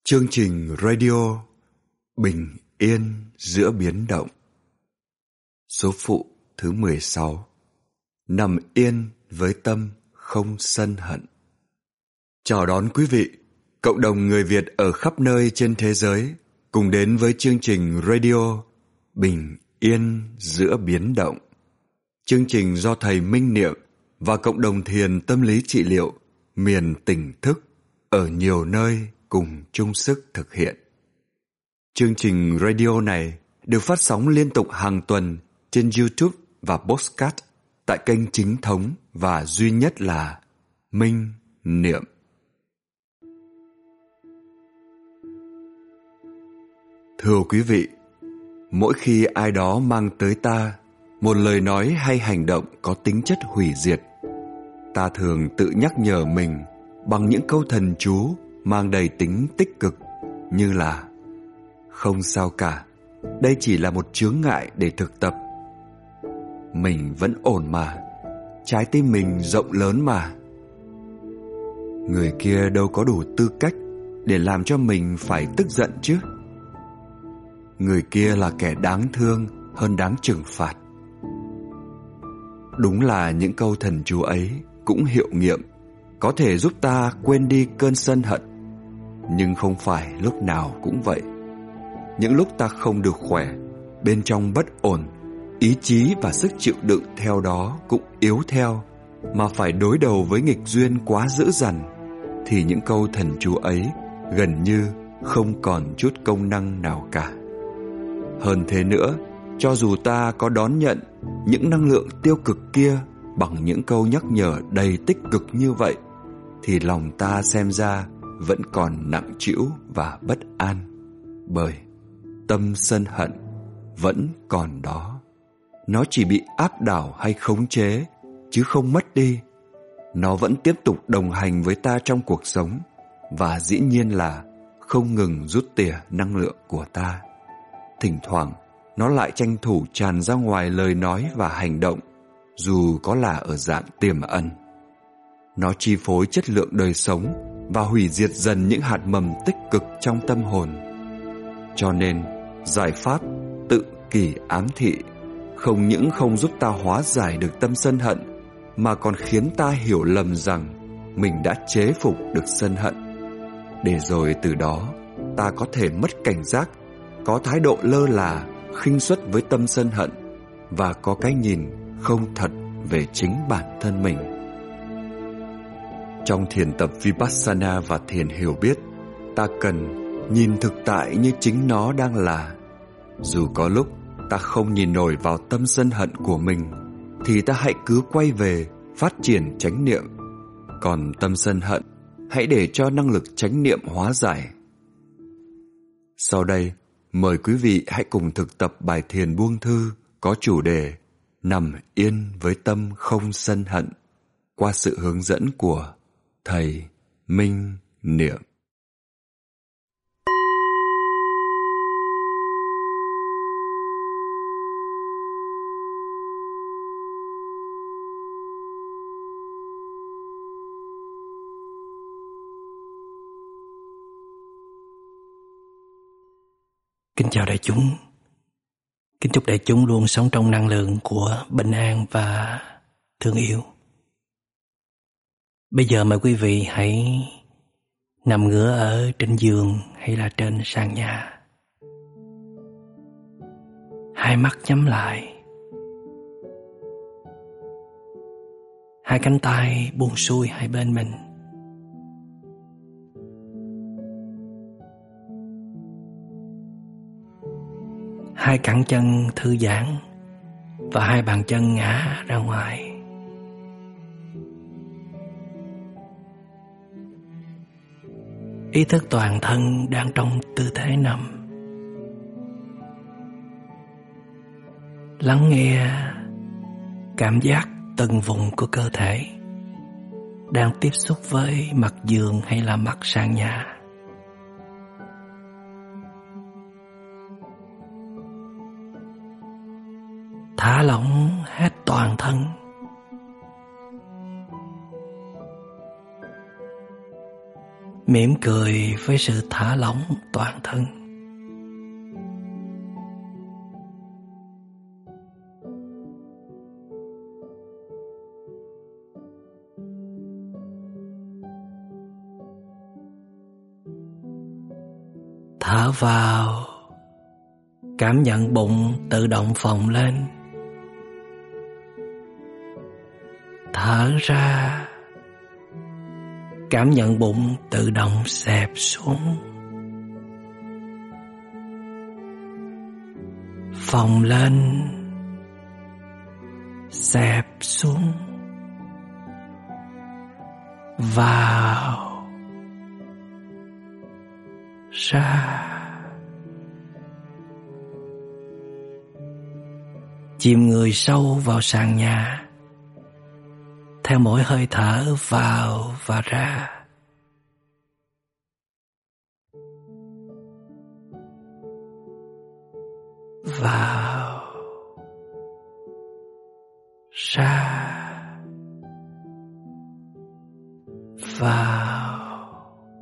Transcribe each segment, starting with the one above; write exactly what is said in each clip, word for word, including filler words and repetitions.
Chương trình radio Bình yên giữa biến động. Số phụ thứ mười sáu. Nằm yên với tâm không sân hận. Chào đón quý vị, cộng đồng người Việt ở khắp nơi trên thế giới cùng đến với chương trình radio Bình yên giữa biến động. Chương trình do thầy Minh Niệm và cộng đồng thiền tâm lý trị liệu miền tỉnh thức ở nhiều nơi cùng chung sức thực hiện. Chương trình radio này được phát sóng liên tục hàng tuần trên YouTube và podcast tại kênh chính thống và duy nhất là Minh Niệm. Thưa quý vị, mỗi khi ai đó mang tới ta một lời nói hay hành động có tính chất hủy diệt, ta thường tự nhắc nhở mình bằng những câu thần chú mang đầy tính tích cực như là: không sao cả, đây chỉ là một chướng ngại để thực tập. Mình vẫn ổn mà, trái tim mình rộng lớn mà. Người kia đâu có đủ tư cách để làm cho mình phải tức giận chứ. Người kia là kẻ đáng thương hơn đáng trừng phạt. Đúng là những câu thần chú ấy cũng hiệu nghiệm, có thể giúp ta quên đi cơn sân hận. Nhưng không phải lúc nào cũng vậy. Những lúc ta không được khỏe, bên trong bất ổn, ý chí và sức chịu đựng theo đó cũng yếu theo, mà phải đối đầu với nghịch duyên quá dữ dằn, thì những câu thần chú ấy gần như không còn chút công năng nào cả. Hơn thế nữa, cho dù ta có đón nhận những năng lượng tiêu cực kia bằng những câu nhắc nhở đầy tích cực như vậy, thì lòng ta xem ra vẫn còn nặng trĩu và bất an, bởi tâm sân hận vẫn còn đó. Nó chỉ bị áp đảo hay khống chế, chứ không mất đi. Nó vẫn tiếp tục đồng hành với ta trong cuộc sống, và dĩ nhiên là không ngừng rút tỉa năng lượng của ta. Thỉnh thoảng, nó lại tranh thủ tràn ra ngoài lời nói và hành động, dù có là ở dạng tiềm ẩn. Nó chi phối chất lượng đời sống và hủy diệt dần những hạt mầm tích cực trong tâm hồn. Cho nên, giải pháp tự kỷ ám thị không những không giúp ta hóa giải được tâm sân hận, mà còn khiến ta hiểu lầm rằng mình đã chế phục được sân hận, để rồi từ đó ta có thể mất cảnh giác, có thái độ lơ là, khinh suất với tâm sân hận, và có cái nhìn không thật về chính bản thân mình. Trong thiền tập Vipassana và thiền hiểu biết, ta cần nhìn thực tại như chính nó đang là. Dù có lúc ta không nhìn nổi vào tâm sân hận của mình, thì ta hãy cứ quay về phát triển chánh niệm. Còn tâm sân hận, hãy để cho năng lực chánh niệm hóa giải. Sau đây, mời quý vị hãy cùng thực tập bài thiền buông thư có chủ đề Nằm yên với tâm không sân hận, qua sự hướng dẫn của thầy Minh Niệm. Kính chào đại chúng. Kính chúc đại chúng luôn sống trong năng lượng của bình an và thương yêu. Bây giờ mời quý vị hãy nằm ngửa ở trên giường hay là trên sàn nhà. Hai mắt nhắm lại. Hai cánh tay buông xuôi hai bên mình. Hai cẳng chân thư giãn và hai bàn chân ngã ra ngoài. Ý thức toàn thân đang trong tư thế nằm. Lắng nghe cảm giác từng vùng của cơ thể đang tiếp xúc với mặt giường hay là mặt sàn nhà. Thả lỏng hết toàn thân. mỉm cười với sự thả lỏng toàn thân. Thở vào, cảm nhận bụng tự động phồng lên. Thở ra, cảm nhận bụng tự động xẹp xuống. Phồng lên, xẹp xuống. Vào, ra. Chìm người sâu vào sàn nhà theo mỗi hơi thở vào và ra. Vào, ra. Vào,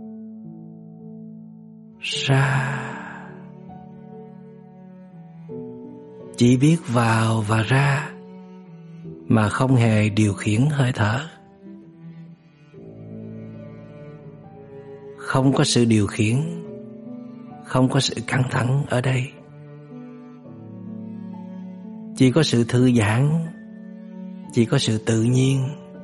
ra. Chỉ biết vào và ra mà không hề điều khiển hơi thở. Không có sự điều khiển, không có sự căng thẳng ở đây. Chỉ có sự thư giãn, chỉ có sự tự nhiên.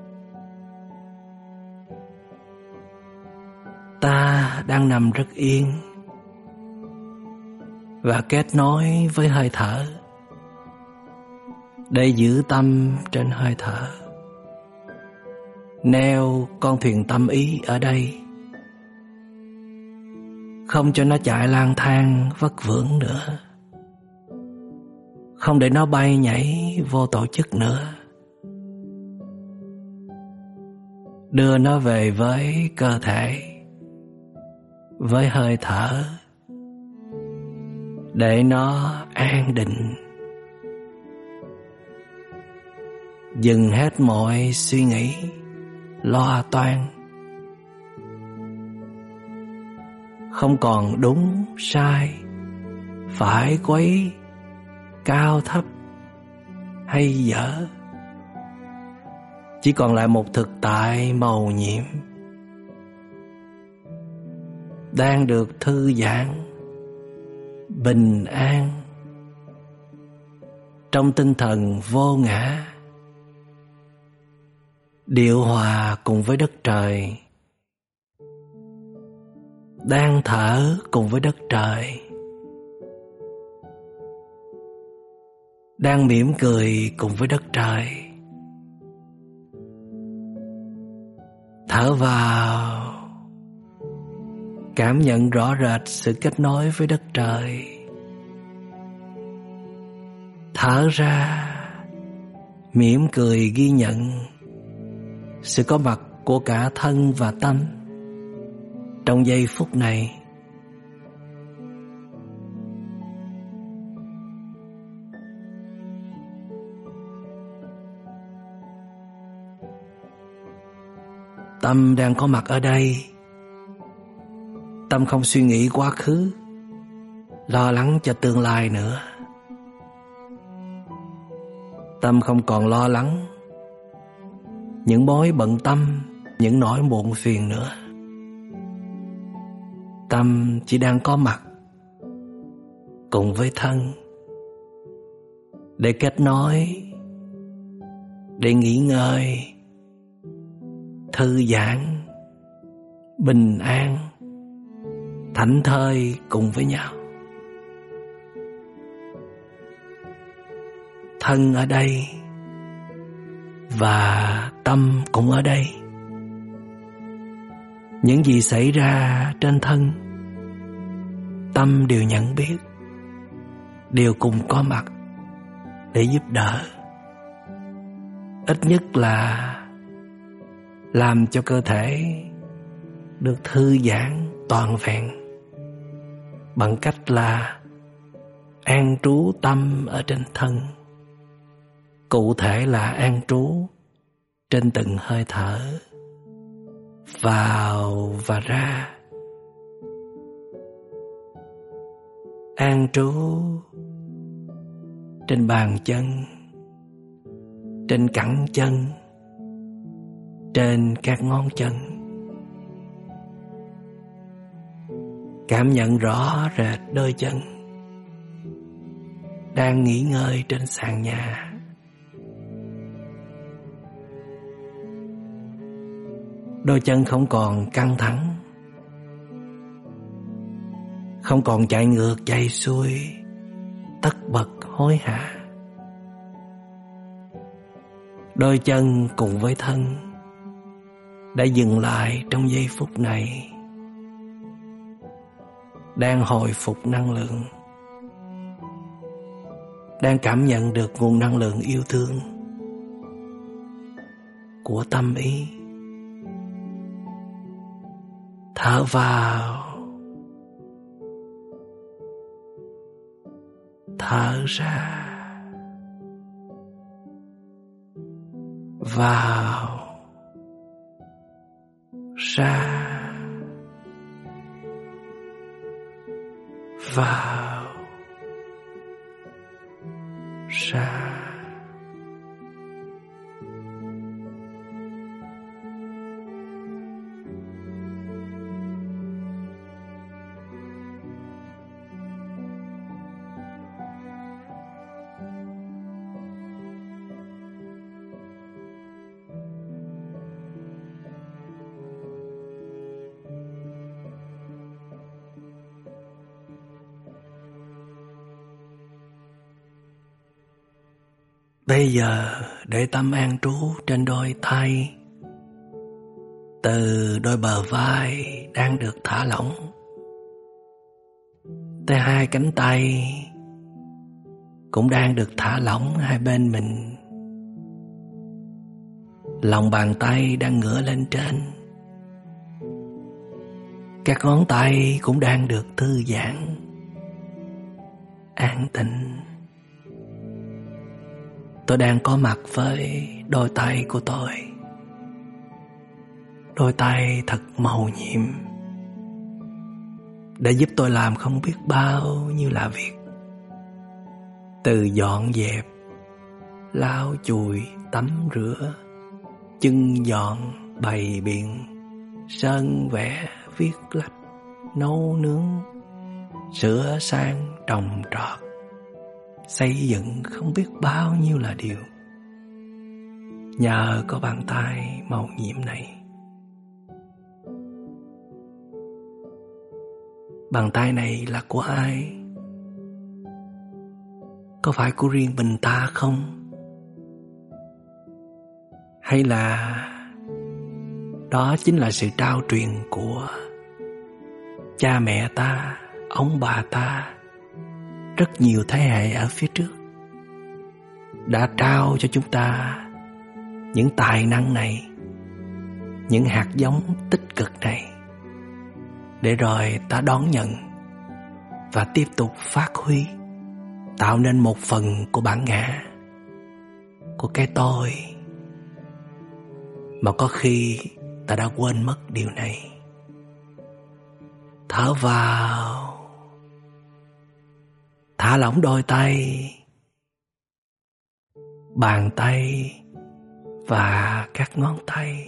Ta đang nằm rất yên và kết nối với hơi thở để giữ tâm trên hơi thở. Neo con thuyền tâm ý ở đây, không cho nó chạy lang thang vất vưởng nữa, không để nó bay nhảy vô tổ chức nữa. Đưa nó về với cơ thể, với hơi thở, để nó an định. Dừng hết mọi suy nghĩ lo toan. Không còn đúng sai, phải quấy, cao thấp hay dở. Chỉ còn lại một thực tại màu nhiệm, đang được thư giãn, bình an, trong tinh thần vô ngã, điều hòa cùng với đất trời, đang thở cùng với đất trời, đang mỉm cười cùng với đất trời. Thở vào, cảm nhận rõ rệt sự kết nối với đất trời. Thở ra, mỉm cười ghi nhận sự có mặt của cả thân và tâm trong giây phút này. Tâm đang có mặt ở đây. Tâm không suy nghĩ quá khứ, lo lắng cho tương lai nữa. Tâm không còn lo lắng những mối bận tâm, những nỗi muộn phiền nữa. Tâm chỉ đang có mặt cùng với thân, để kết nối, để nghỉ ngơi, thư giãn, bình an, thảnh thơi cùng với nhau. Thân ở đây và tâm cũng ở đây. Những gì xảy ra trên thân, tâm đều nhận biết, đều cùng có mặt để giúp đỡ. Ít nhất là làm cho cơ thể được thư giãn toàn vẹn, bằng cách là an trú tâm ở trên thân, cụ thể là an trú trên từng hơi thở, vào và ra, an trú trên bàn chân, trên cẳng chân, trên các ngón chân. Cảm nhận rõ rệt đôi chân đang nghỉ ngơi trên sàn nhà. Đôi chân không còn căng thẳng, không còn chạy ngược chạy xuôi, tất bật hối hả. Đôi chân cùng với thân đã dừng lại trong giây phút này, đang hồi phục năng lượng, đang cảm nhận được nguồn năng lượng yêu thương của tâm ý. Thở vào, thở ra, vào, ra, vào, ra. Bây giờ để tâm an trú trên đôi tay, từ đôi bờ vai đang được thả lỏng tới hai cánh tay cũng đang được thả lỏng hai bên mình. Lòng bàn tay đang ngửa lên trên, các ngón tay cũng đang được thư giãn, an tịnh. Tôi đang có mặt với đôi tay của tôi, đôi tay thật màu nhiệm, đã giúp tôi làm không biết bao nhiêu là việc. Từ dọn dẹp, lau chùi, tắm rửa, chưng dọn, bày biện, sơn vẽ, viết lách, nấu nướng, sửa sang, trồng trọt, xây dựng không biết bao nhiêu là điều. Nhờ có bàn tay màu nhiệm này. Bàn tay này là của ai? Có phải của riêng mình ta không? Hay là đó chính là sự trao truyền của cha mẹ ta, ông bà ta, rất nhiều thế hệ ở phía trước đã trao cho chúng ta những tài năng này, những hạt giống tích cực này, để rồi ta đón nhận và tiếp tục phát huy, tạo nên một phần của bản ngã, của cái tôi, mà có khi ta đã quên mất điều này. Thở vào, thả lỏng đôi tay, bàn tay và các ngón tay.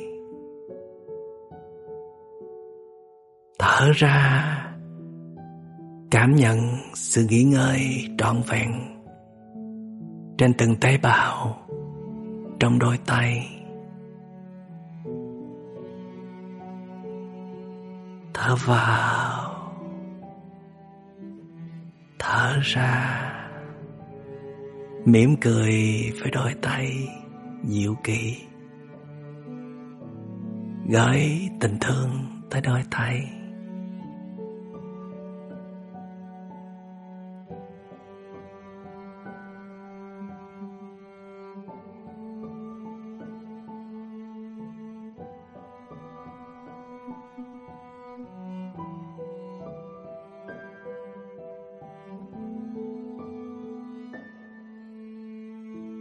Thở ra, cảm nhận sự nghỉ ngơi trọn vẹn trên từng tế bào trong đôi tay. Thở vào, thở ra, mỉm cười với đôi tay dịu kỳ, gửi tình thương tới đôi tay.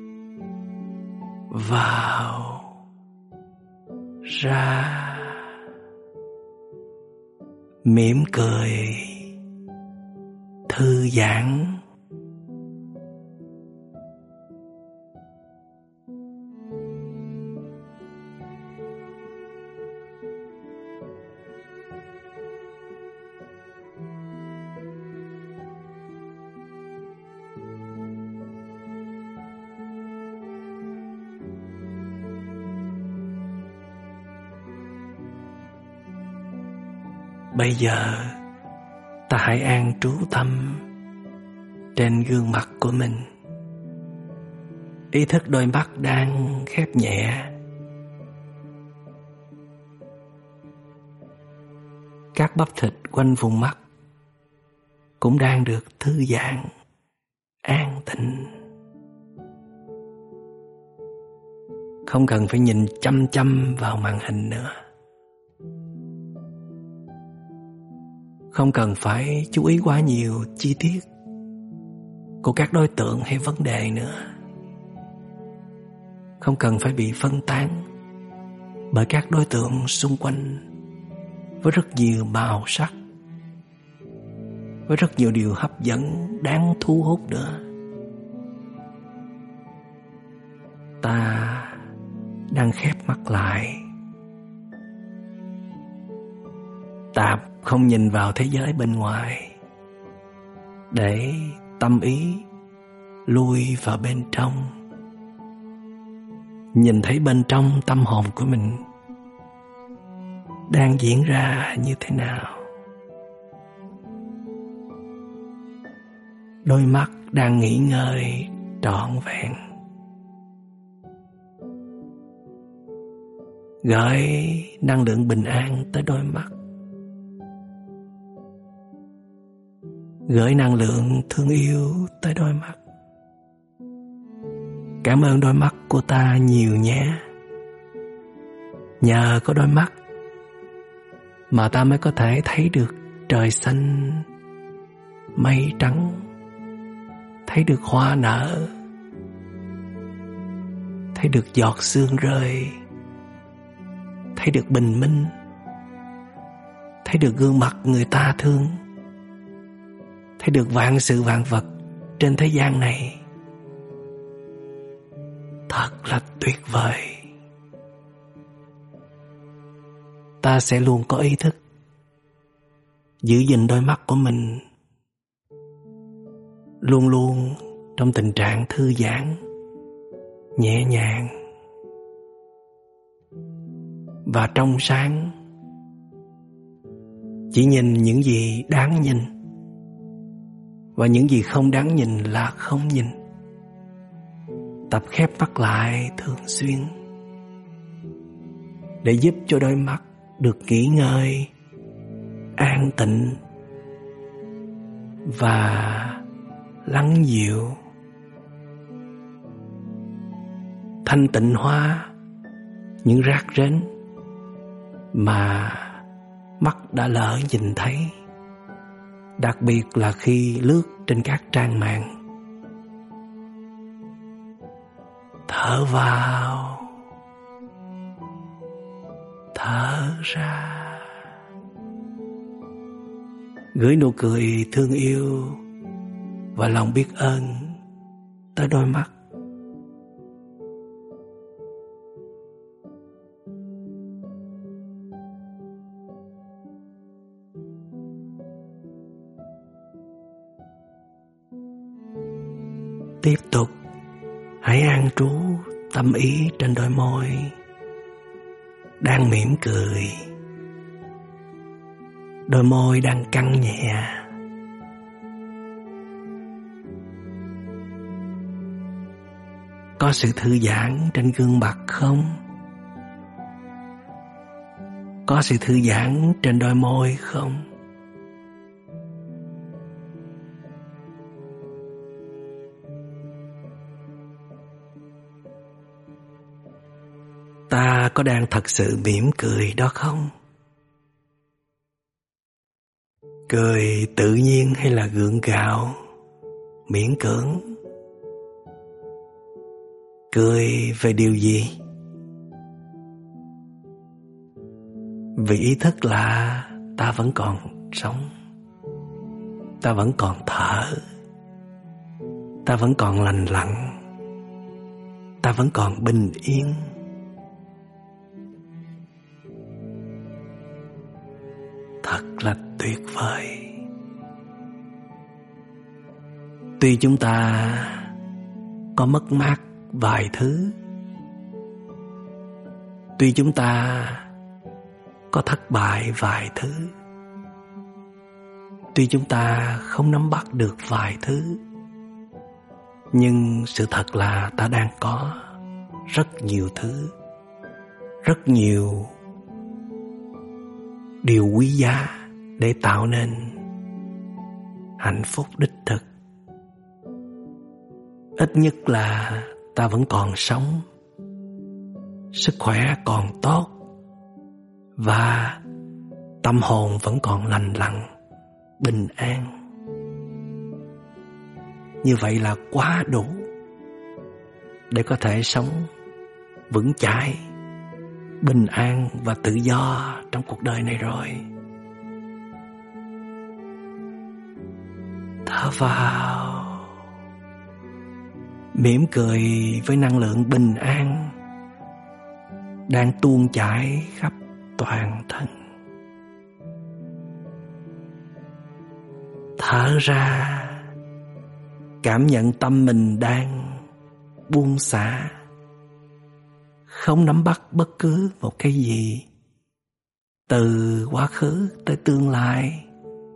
Vào, ra, mỉm cười, thư giãn. Bây giờ ta hãy an trú tâm trên gương mặt của mình. Ý thức đôi mắt đang khép nhẹ. Các bắp thịt quanh vùng mắt cũng đang được thư giãn, an tịnh. Không cần phải nhìn chăm chăm vào màn hình nữa. Không cần phải chú ý quá nhiều chi tiết của các đối tượng hay vấn đề nữa. Không cần phải bị phân tán bởi các đối tượng xung quanh với rất nhiều màu sắc, với rất nhiều điều hấp dẫn đáng thu hút nữa. Ta đang khép mắt lại, tạm không nhìn vào thế giới bên ngoài, để tâm ý lui vào bên trong, nhìn thấy bên trong tâm hồn của mình đang diễn ra như thế nào. Đôi mắt đang nghỉ ngơi trọn vẹn, gửi năng lượng bình an tới đôi mắt, gửi năng lượng thương yêu tới đôi mắt. Cảm ơn đôi mắt của ta nhiều nhé. Nhờ có đôi mắt mà ta mới có thể thấy được trời xanh, mây trắng, thấy được hoa nở, thấy được giọt sương rơi, thấy được bình minh, thấy được gương mặt người ta thương, thấy được vạn sự vạn vật trên thế gian này. Thật là tuyệt vời. Ta sẽ luôn có ý thức giữ gìn đôi mắt của mình luôn luôn trong tình trạng thư giãn, nhẹ nhàng và trong sáng. Chỉ nhìn những gì đáng nhìn, và những gì không đáng nhìn là không nhìn. Tập khép mắt lại thường xuyên để giúp cho đôi mắt được nghỉ ngơi, an tịnh và lắng dịu, thanh tịnh hóa những rác rến mà mắt đã lỡ nhìn thấy, đặc biệt là khi lướt trên các trang mạng. Thở vào, thở ra, gửi nụ cười thương yêu và lòng biết ơn tới đôi mắt. Tiếp tục hãy an trú tâm ý trên đôi môi đang mỉm cười, đôi môi đang căng nhẹ. Có sự thư giãn trên gương mặt không? Có sự thư giãn trên đôi môi không? Ta có đang thật sự mỉm cười đó không? Cười tự nhiên hay là gượng gạo, miễn cưỡng? Cười về điều gì? Vì ý thức là ta vẫn còn sống. Ta vẫn còn thở, ta vẫn còn lành lặn, ta vẫn còn bình yên. Thật là tuyệt vời. Tuy chúng ta có mất mát vài thứ, tuy chúng ta có thất bại vài thứ, tuy chúng ta không nắm bắt được vài thứ, nhưng sự thật là ta đang có rất nhiều thứ, rất nhiều điều quý giá để tạo nên hạnh phúc đích thực. Ít nhất là ta vẫn còn sống, sức khỏe còn tốt, và tâm hồn vẫn còn lành lặn, bình an. Như vậy là quá đủ để có thể sống vững chãi, bình an và tự do trong cuộc đời này rồi. Thở vào, mỉm cười với năng lượng bình an đang tuôn chảy khắp toàn thân. Thở ra, cảm nhận tâm mình đang buông xả, không nắm bắt bất cứ một cái gì, từ quá khứ tới tương lai,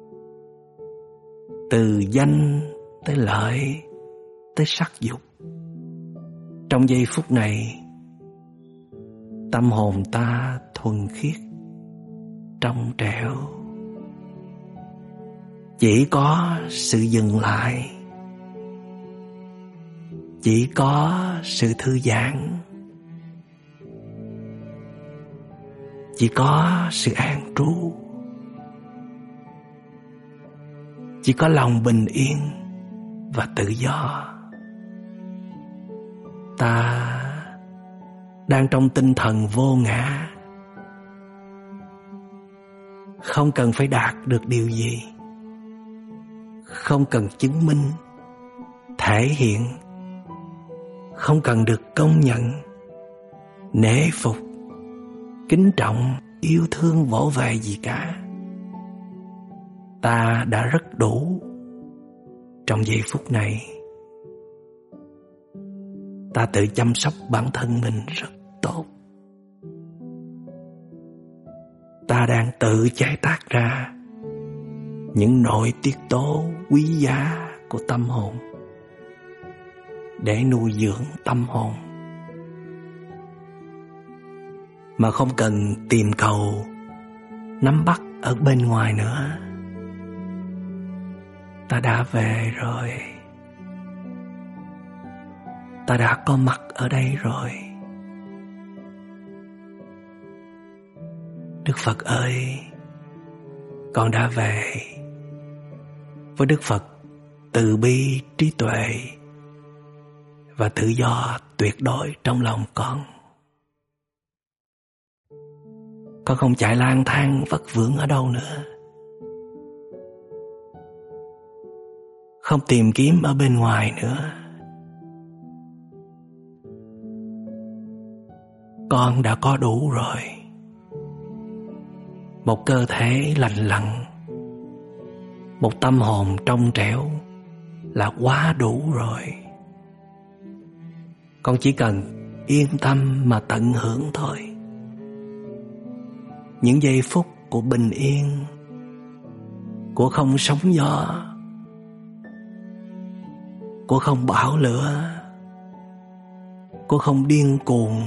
từ danh tới lợi, tới sắc dục. Trong giây phút này, tâm hồn ta thuần khiết, trong trẻo. Chỉ có sự dừng lại, chỉ có sự thư giãn, chỉ có sự an trú, chỉ có lòng bình yên và tự do. Ta đang trong tinh thần vô ngã, không cần phải đạt được điều gì, không cần chứng minh, thể hiện, không cần được công nhận, nể phục, kính trọng, yêu thương vỗ về gì cả. Ta đã rất đủ trong giây phút này. Ta tự chăm sóc bản thân mình rất tốt. Ta đang tự chế tác ra những nội tiết tố quý giá của tâm hồn để nuôi dưỡng tâm hồn, mà không cần tìm cầu nắm bắt ở bên ngoài nữa. Ta đã về rồi, ta đã có mặt ở đây rồi. Đức Phật ơi, con đã về với Đức Phật từ bi, trí tuệ và tự do tuyệt đối trong lòng con. Con không chạy lang thang vất vưởng ở đâu nữa, không tìm kiếm ở bên ngoài nữa. Con đã có đủ rồi. Một cơ thể lành lặn, một tâm hồn trong trẻo là quá đủ rồi. Con chỉ cần yên tâm mà tận hưởng thôi. Những giây phút của bình yên, của không sóng gió, của không bão lửa, của không điên cuồng.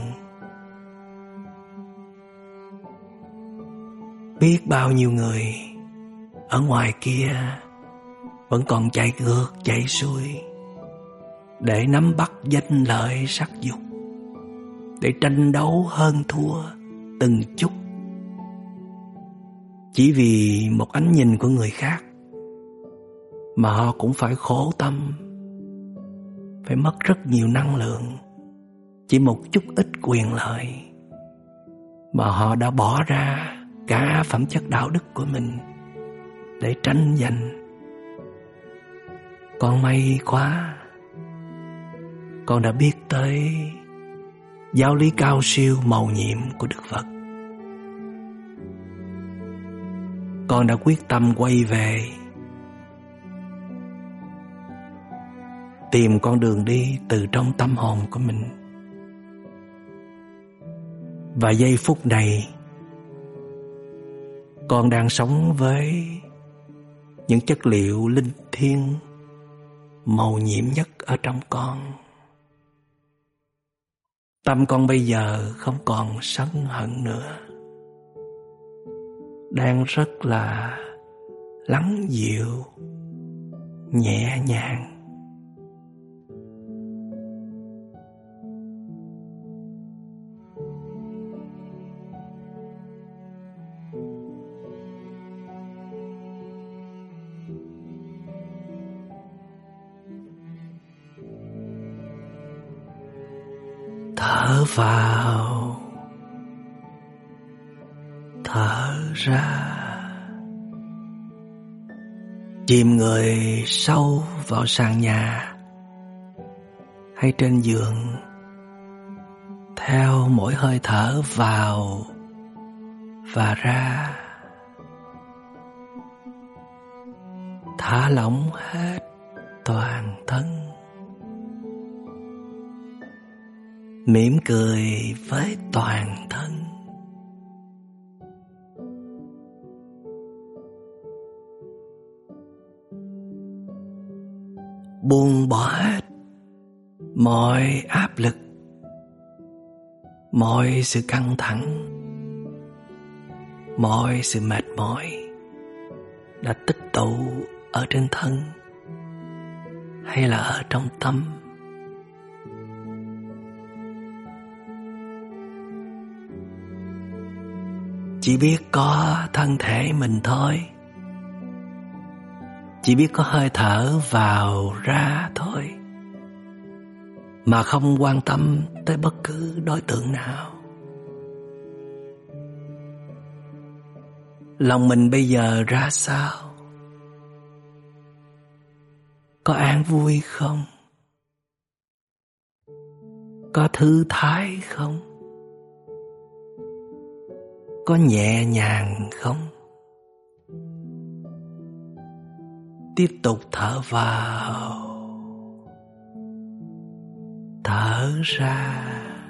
Biết bao nhiêu người ở ngoài kia vẫn còn chạy ngược chạy xuôi để nắm bắt danh lợi sắc dục, để tranh đấu hơn thua từng chút, chỉ vì một ánh nhìn của người khác mà họ cũng phải khổ tâm, phải mất rất nhiều năng lượng chỉ một chút ít quyền lợi mà họ đã bỏ ra cả phẩm chất đạo đức của mình để tranh giành. Con may quá, con đã biết tới giáo lý cao siêu mầu nhiệm của Đức Phật. Con đã quyết tâm quay về, tìm con đường đi từ trong tâm hồn của mình. Và giây phút này, con đang sống với những chất liệu linh thiêng mầu nhiệm nhất ở trong con. Tâm con bây giờ không còn sân hận nữa, đang rất là lắng dịu, nhẹ nhàng. Thở vào, thở ra, chìm người sâu vào sàn nhà hay trên giường. Theo mỗi hơi thở vào và ra, thả lỏng hết toàn thân. Mỉm cười với toàn thân. Buông bỏ hết mọi áp lực, mọi sự căng thẳng, mọi sự mệt mỏi đã tích tụ ở trên thân hay là ở trong tâm. Chỉ biết có thân thể mình thôi, chỉ biết có hơi thở vào ra thôi, mà không quan tâm tới bất cứ đối tượng nào. Lòng mình bây giờ ra sao? Có an vui không? Có thư thái không? Có nhẹ nhàng không? Tiếp tục thở vào, thở ra.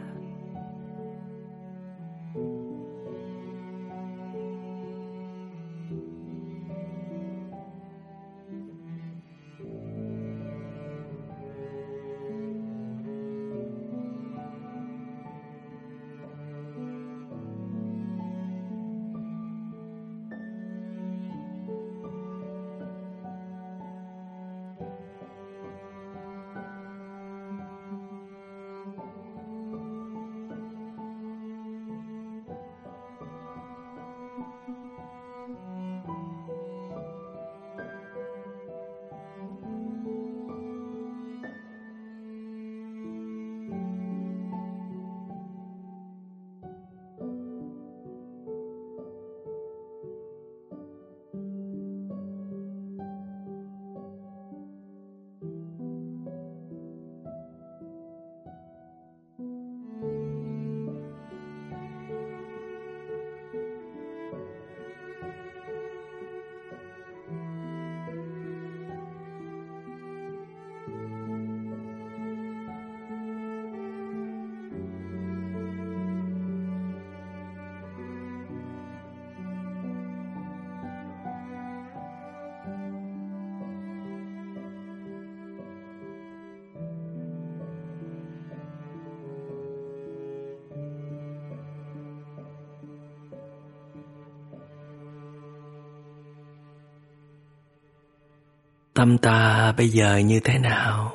Tâm ta bây giờ như thế nào?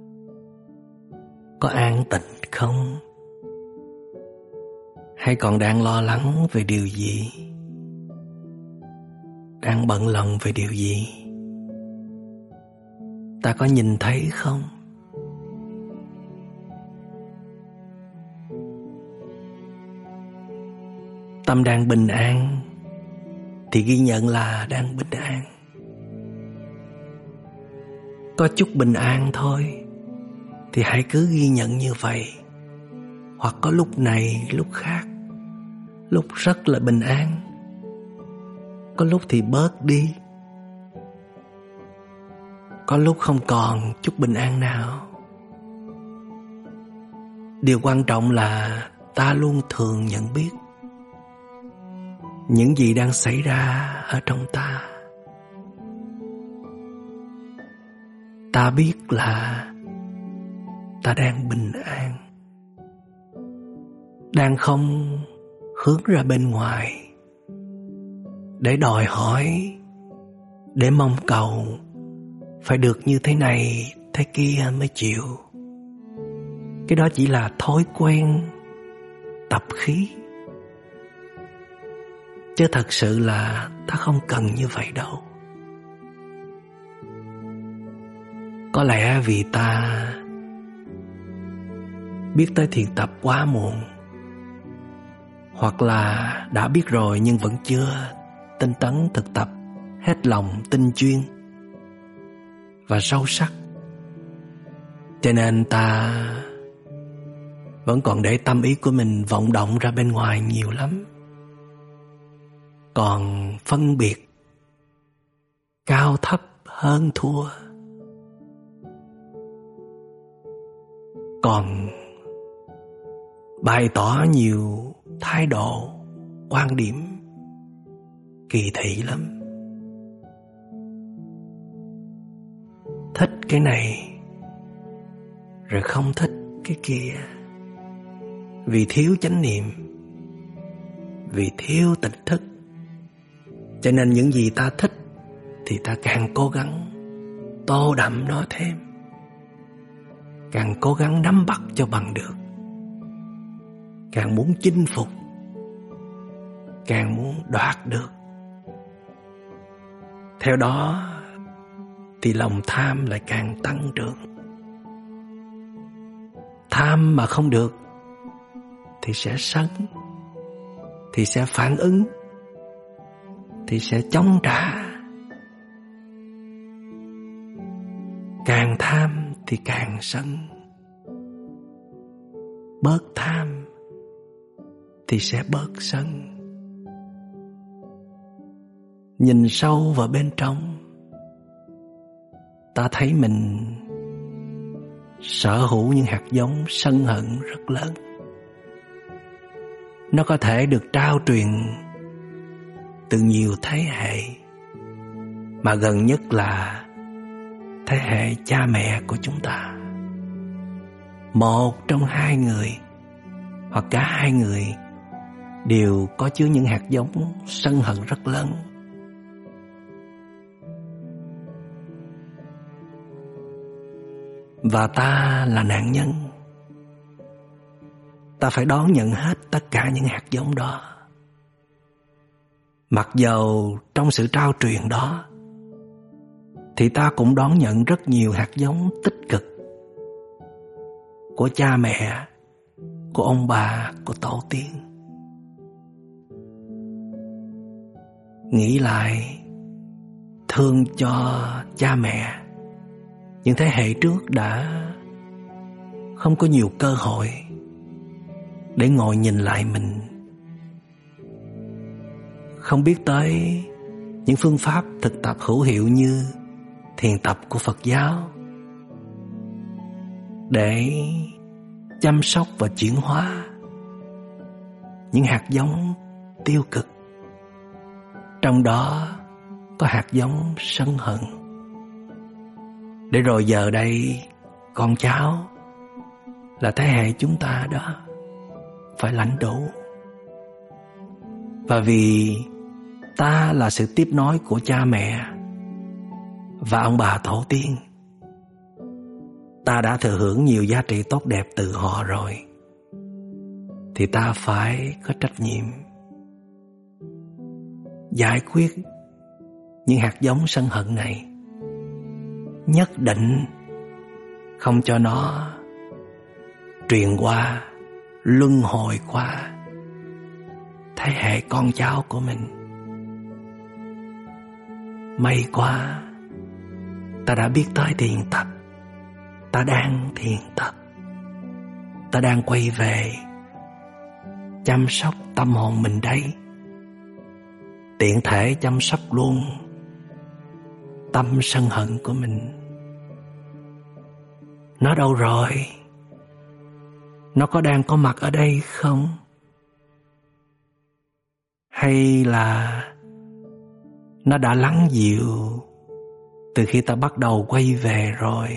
Có an tịnh không? Hay còn đang lo lắng về điều gì? Đang bận lòng về điều gì? Ta có nhìn thấy không? Tâm đang bình an thì ghi nhận là đang bình an. có chút bình an thôi thì hãy cứ ghi nhận như vậy. Hoặc có lúc này lúc khác, lúc rất là bình an, có lúc thì bớt đi, có lúc không còn chút bình an nào. Điều quan trọng là ta luôn thường nhận biết những gì đang xảy ra ở trong ta. Ta biết là ta đang bình an, đang không hướng ra bên ngoài để đòi hỏi, để mong cầu phải được như thế này thế kia mới chịu. Cái đó chỉ là thói quen, tập khí, chứ thật sự là ta không cần như vậy đâu. Có lẽ vì ta biết tới thiền tập quá muộn, hoặc là đã biết rồi nhưng vẫn chưa tinh tấn thực tập hết lòng, tinh chuyên và sâu sắc, cho nên ta vẫn còn để tâm ý của mình vọng động ra bên ngoài nhiều lắm. Còn phân biệt cao thấp hơn thua, còn bày tỏ nhiều thái độ, quan điểm kỳ thị lắm. Thích cái này rồi không thích cái kia, vì thiếu chánh niệm, vì thiếu tỉnh thức, cho nên những gì ta thích thì ta càng cố gắng tô đậm nó thêm, càng cố gắng nắm bắt cho bằng được, càng muốn chinh phục, càng muốn đoạt được. Theo đó thì lòng tham lại càng tăng trưởng. Tham mà không được thì sẽ sân, thì sẽ phản ứng, thì sẽ chống trả. Càng tham thì càng sân, bớt tham thì sẽ bớt sân. Nhìn sâu vào bên trong, ta thấy mình sở hữu những hạt giống sân hận rất lớn. Nó có thể được trao truyền từ nhiều thế hệ, mà gần nhất là thế hệ cha mẹ của chúng ta. Một trong hai người hoặc cả hai người đều có chứa những hạt giống sân hận rất lớn. Và ta là nạn nhân. Ta phải đón nhận hết tất cả những hạt giống đó. Mặc dầu trong sự trao truyền đó thì ta cũng đón nhận rất nhiều hạt giống tích cực của cha mẹ, của ông bà, của tổ tiên. Nghĩ lại, thương cho cha mẹ, những thế hệ trước đã không có nhiều cơ hội để ngồi nhìn lại mình, không biết tới những phương pháp thực tập hữu hiệu như thiền tập của Phật giáo để chăm sóc và chuyển hóa những hạt giống tiêu cực, trong đó có hạt giống sân hận, để rồi giờ đây con cháu là thế hệ chúng ta đó phải lãnh đủ. Và vì ta là sự tiếp nối của cha mẹ và ông bà tổ tiên, ta đã thừa hưởng nhiều giá trị tốt đẹp từ họ rồi, thì ta phải có trách nhiệm giải quyết những hạt giống sân hận này, nhất định không cho nó truyền qua, luân hồi qua thế hệ con cháu của mình. May quá, ta đã biết tới thiền tập. Ta đang thiền tập. Ta đang quay về chăm sóc tâm hồn mình đây. Tiện thể chăm sóc luôn tâm sân hận của mình. Nó đâu rồi? Nó có đang có mặt ở đây không? Hay là nó đã lắng dịu từ khi ta bắt đầu quay về rồi?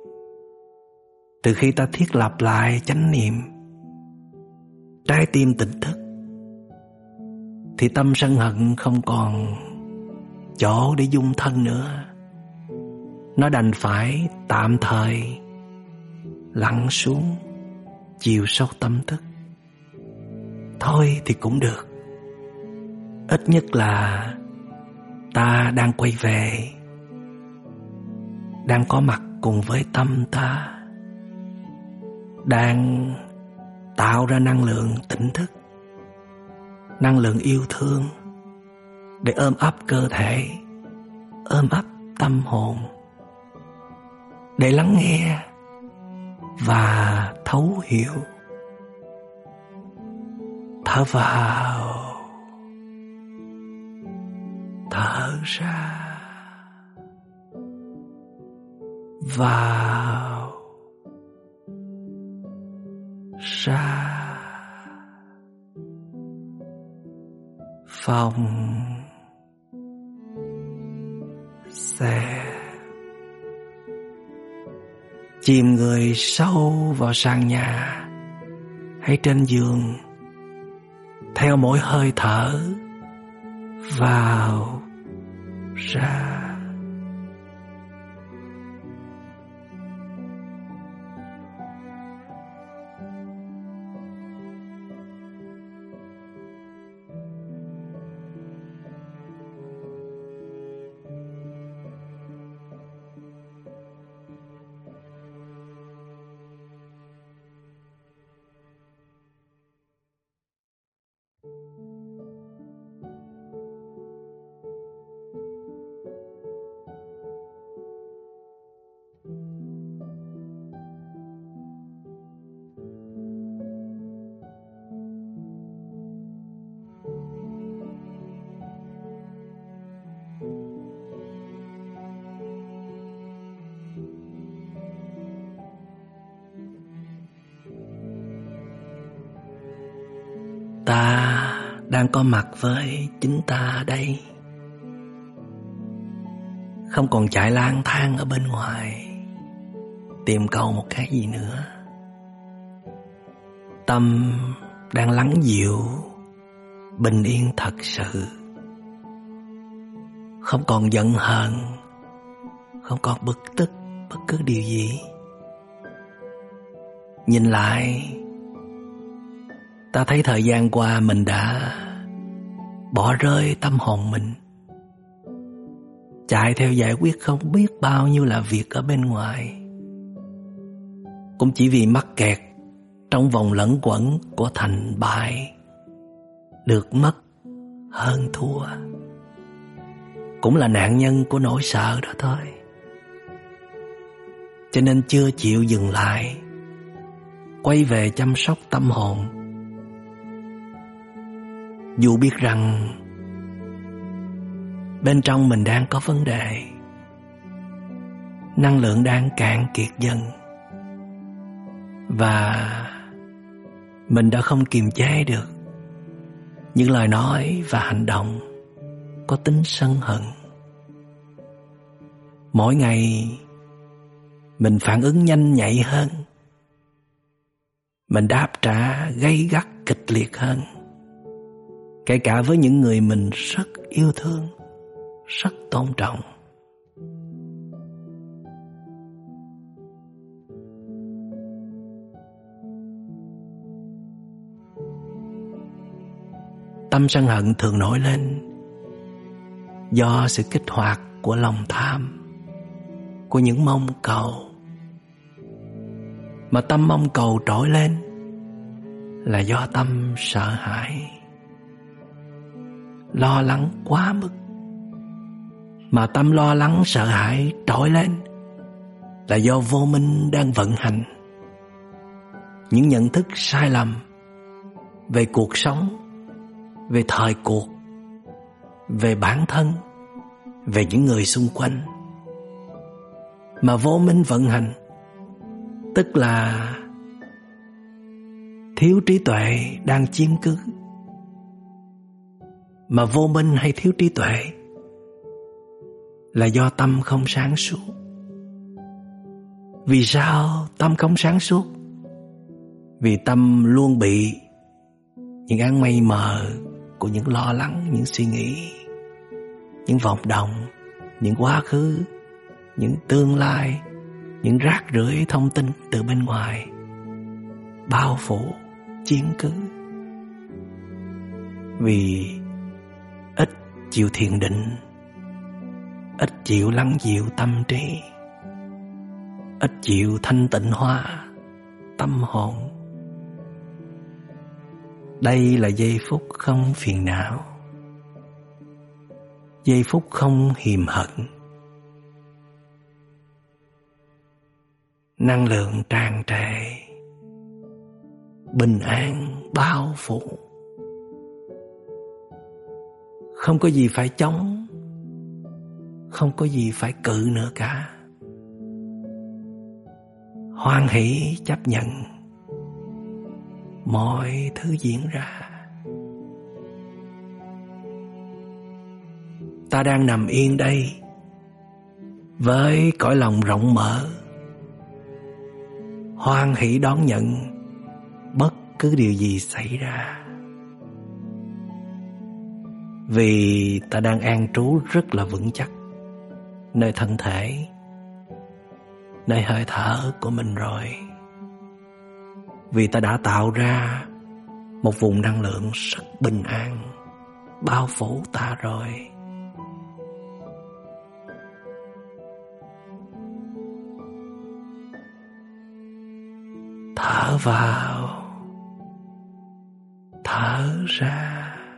Từ khi ta thiết lập lại chánh niệm, trái tim tỉnh thức, thì tâm sân hận không còn chỗ để dung thân nữa. Nó đành phải tạm thời lặn xuống chiều sâu tâm thức. Thôi thì cũng được. Ít nhất là ta đang quay về, đang có mặt cùng với tâm ta, đang tạo ra năng lượng tỉnh thức, năng lượng yêu thương để ôm ấp cơ thể, ôm ấp tâm hồn, để lắng nghe và thấu hiểu. Thở vào, thở ra, vào, ra. Phòng xe, chìm người sâu vào sàn nhà hay trên giường, theo mỗi hơi thở vào ra. Ta đang có mặt với chính ta đây, không còn chạy lang thang ở bên ngoài tìm cầu một cái gì nữa. Tâm đang lắng dịu, bình yên thật sự, không còn giận hờn, không còn bực tức bất cứ điều gì. Nhìn lại, ta thấy thời gian qua mình đã bỏ rơi tâm hồn mình, chạy theo giải quyết không biết bao nhiêu là việc ở bên ngoài, cũng chỉ vì mắc kẹt trong vòng lẫn quẩn của thành bại, được mất, hơn thua. Cũng là nạn nhân của nỗi sợ đó thôi. Cho nên chưa chịu dừng lại, quay về chăm sóc tâm hồn. Dù biết rằng bên trong mình đang có vấn đề, năng lượng đang cạn kiệt dần, và mình đã không kiềm chế được những lời nói và hành động có tính sân hận. Mỗi ngày mình phản ứng nhanh nhạy hơn, mình đáp trả gay gắt kịch liệt hơn, kể cả với những người mình rất yêu thương, rất tôn trọng. Tâm sân hận thường nổi lên do sự kích hoạt của lòng tham, của những mong cầu. Mà tâm mong cầu trỗi lên là do tâm sợ hãi, lo lắng quá mức, mà tâm lo lắng sợ hãi trỗi lên là do vô minh đang vận hành những nhận thức sai lầm về cuộc sống, về thời cuộc, về bản thân, về những người xung quanh. Mà vô minh vận hành tức là thiếu trí tuệ đang chiếm cứ. Mà vô minh hay thiếu trí tuệ là do tâm không sáng suốt. Vì sao tâm không sáng suốt? Vì tâm luôn bị những áng mây mờ của những lo lắng, những suy nghĩ, những vọng động, những quá khứ, những tương lai, những rác rưởi thông tin từ bên ngoài bao phủ, chiếm cứ. Vì ít chịu thiền định, ít chịu lắng dịu tâm trí, ít chịu thanh tịnh hóa tâm hồn. Đây là giây phút không phiền não, giây phút không hiềm hận. Năng lượng tràn trề, bình an bao phủ. Không có gì phải chống, không có gì phải cự nữa cả. Hoan hỷ chấp nhận mọi thứ diễn ra. Ta đang nằm yên đây với cõi lòng rộng mở, hoan hỷ đón nhận bất cứ điều gì xảy ra. Vì ta đang an trú rất là vững chắc nơi thân thể, nơi hơi thở của mình rồi. Vì ta đã tạo ra một vùng năng lượng rất bình an bao phủ ta rồi. Thở vào, thở ra.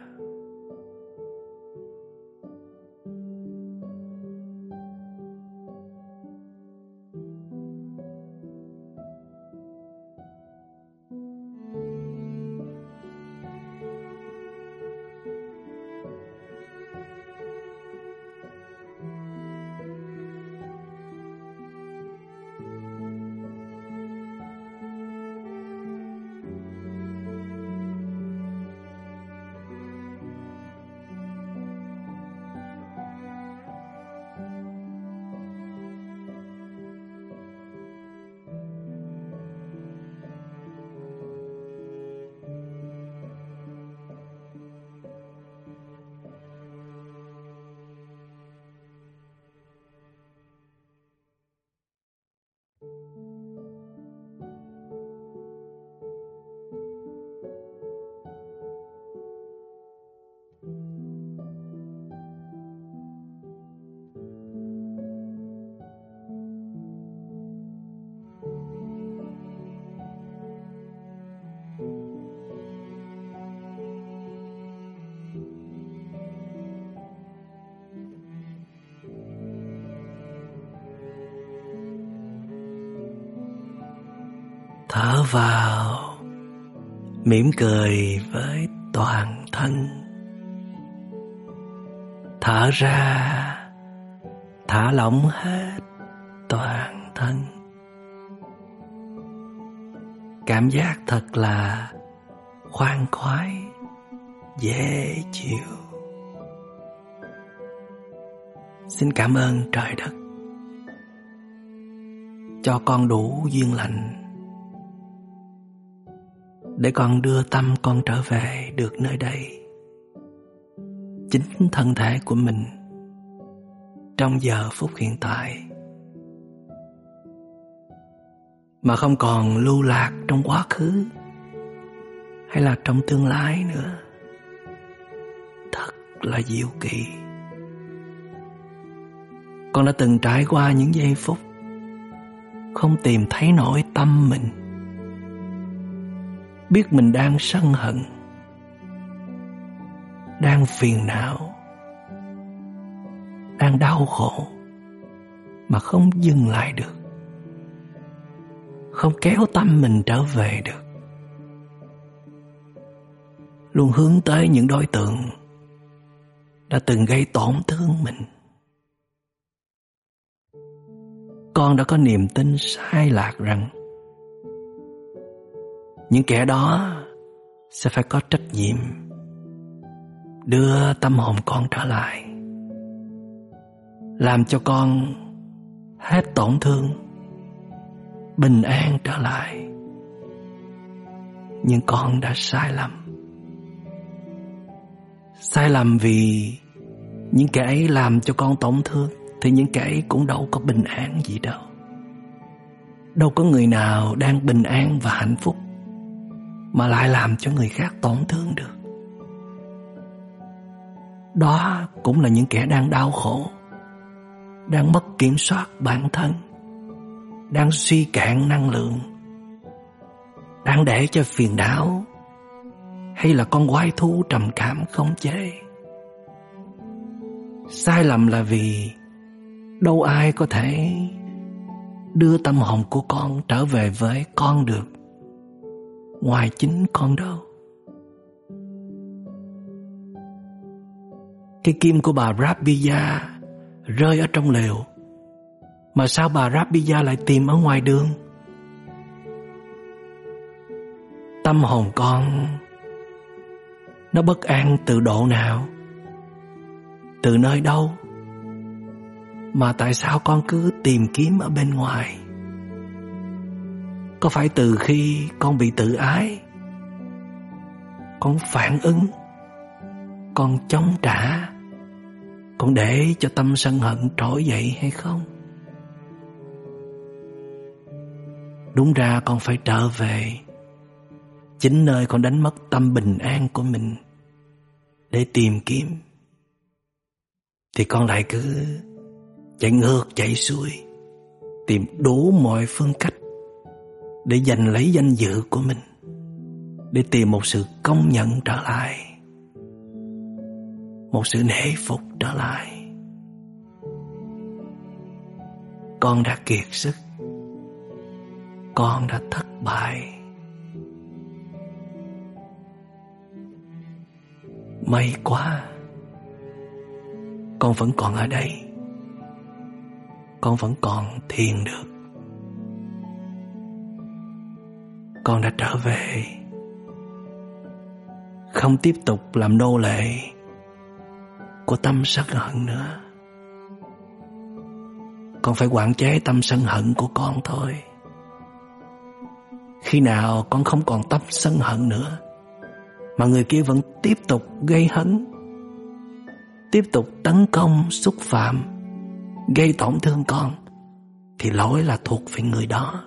Thở vào, mỉm cười với toàn thân. Thở ra, thả lỏng hết toàn thân. Cảm giác thật là khoan khoái, dễ chịu. Xin cảm ơn trời đất cho con đủ duyên lành để con đưa tâm con trở về được nơi đây, chính thân thể của mình trong giờ phút hiện tại, mà không còn lưu lạc trong quá khứ hay là trong tương lai nữa. Thật là diệu kỳ. Con đã từng trải qua những giây phút không tìm thấy nổi tâm mình, biết mình đang sân hận, đang phiền não, đang đang đau khổ mà không dừng lại được, không kéo tâm mình trở về được, luôn hướng tới những đối tượng đã từng gây tổn thương mình. Con đã có niềm tin sai lạc rằng những kẻ đó sẽ phải có trách nhiệm đưa tâm hồn con trở lại, làm cho con hết tổn thương, bình an trở lại. Nhưng con đã sai lầm. Sai lầm vì những kẻ ấy làm cho con tổn thương thì những kẻ ấy cũng đâu có bình an gì đâu. Đâu có người nào đang bình an và hạnh phúc mà lại làm cho người khác tổn thương được. Đó cũng là những kẻ đang đau khổ, đang mất kiểm soát bản thân, đang suy cạn năng lượng, đang để cho phiền não hay là con quái thú trầm cảm khống chế. Sai lầm là vì đâu ai có thể đưa tâm hồn của con trở về với con được ngoài chính con đâu. Cây kim của bà Rabbiya rơi ở trong lều, mà sao bà Rabbiya lại tìm ở ngoài đường? Tâm hồn con nó bất an từ độ nào, từ nơi đâu, mà tại sao con cứ tìm kiếm ở bên ngoài? Có phải từ khi con bị tự ái, con phản ứng, con chống trả, con để cho tâm sân hận trỗi dậy hay không? Đúng ra con phải trở về chính nơi con đánh mất tâm bình an của mình để tìm kiếm. Thì con lại cứ chạy ngược chạy xuôi, tìm đủ mọi phương cách để giành lấy danh dự của mình, để tìm một sự công nhận trở lại, một sự nể phục trở lại. Con đã kiệt sức, con đã thất bại. May quá, con vẫn còn ở đây, con vẫn còn thiền được. Con đã trở về, không tiếp tục làm nô lệ của tâm sân hận nữa. Con phải quản chế tâm sân hận của con thôi. Khi nào con không còn tâm sân hận nữa, mà người kia vẫn tiếp tục gây hấn, tiếp tục tấn công, xúc phạm, gây tổn thương con, thì lỗi là thuộc về người đó.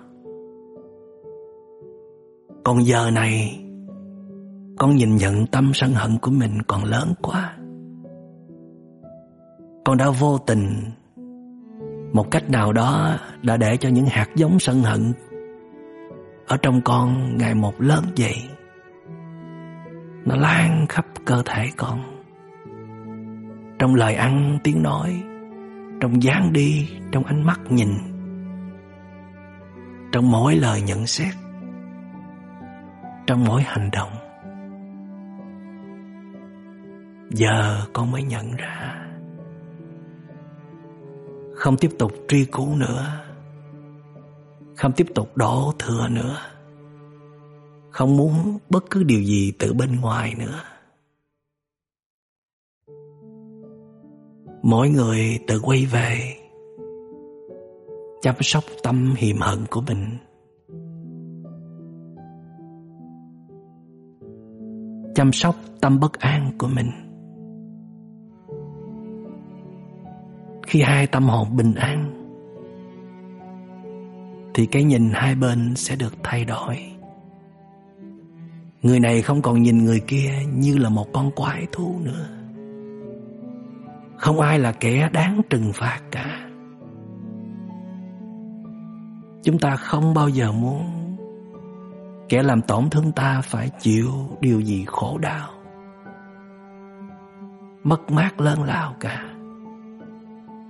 Còn giờ này, con nhìn nhận tâm sân hận của mình còn lớn quá. Con đã vô tình, một cách nào đó, đã để cho những hạt giống sân hận ở trong con ngày một lớn dậy. Nó lan khắp cơ thể con, trong lời ăn tiếng nói, trong dáng đi, trong ánh mắt nhìn, trong mỗi lời nhận xét, trong mỗi hành động. Giờ con mới nhận ra, không tiếp tục truy cứu nữa, không tiếp tục đổ thừa nữa, không muốn bất cứ điều gì từ bên ngoài nữa. Mỗi người tự quay về, chăm sóc tâm hiềm hận của mình. Chăm sóc tâm bất an của mình. Khi hai tâm hồn bình an, thì cái nhìn hai bên sẽ được thay đổi. Người này không còn nhìn người kia như là một con quái thú nữa. Không ai là kẻ đáng trừng phạt cả. Chúng ta không bao giờ muốn kẻ làm tổn thương ta phải chịu điều gì khổ đau, mất mát lớn lao cả.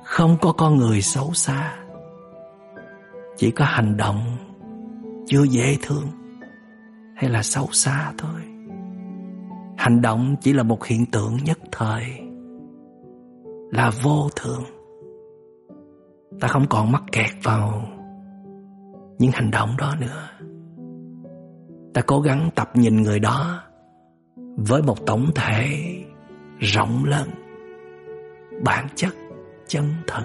Không có con người xấu xa, chỉ có hành động chưa dễ thương hay là xấu xa thôi. Hành động chỉ là một hiện tượng nhất thời, là vô thường. Ta không còn mắc kẹt vào những hành động đó nữa. Ta cố gắng tập nhìn người đó với một tổng thể rộng lớn, bản chất chân thật.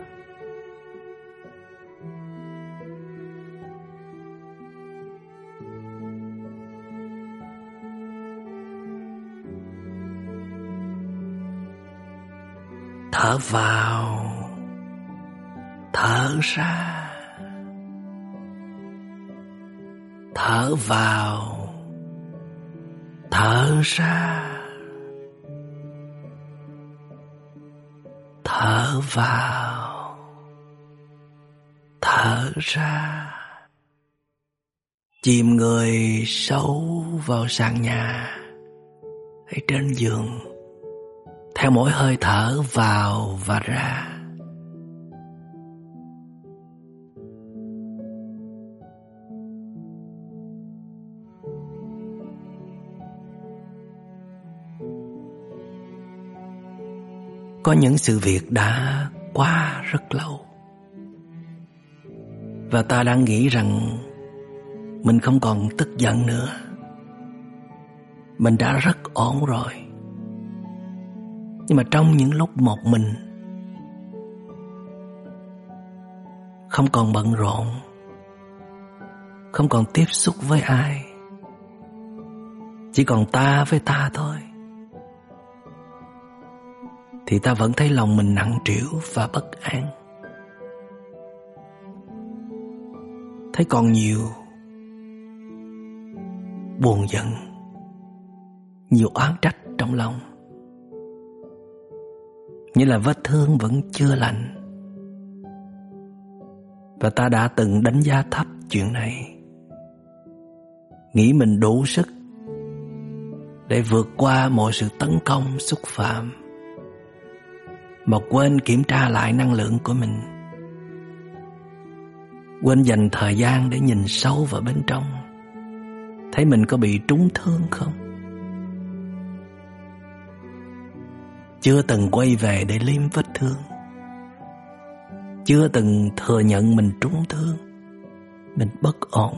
Thở vào, thở ra. Thở vào, thở ra. Thở vào, thở ra. Chìm người sâu vào sàn nhà hay trên giường, theo mỗi hơi thở vào và ra. Có những sự việc đã qua rất lâu, và ta đang nghĩ rằng mình không còn tức giận nữa. Mình đã rất ổn rồi. Nhưng mà trong những lúc một mình, không còn bận rộn, không còn tiếp xúc với ai, chỉ còn ta với ta thôi, thì ta vẫn thấy lòng mình nặng trĩu và bất an. Thấy còn nhiều buồn giận, nhiều oán trách trong lòng, như là vết thương vẫn chưa lành. Và ta đã từng đánh giá thấp chuyện này, nghĩ mình đủ sức để vượt qua mọi sự tấn công, xúc phạm, mà quên kiểm tra lại năng lượng của mình, quên dành thời gian để nhìn sâu vào bên trong, thấy mình có bị trúng thương không. Chưa từng quay về để liếm vết thương, chưa từng thừa nhận mình trúng thương, mình bất ổn.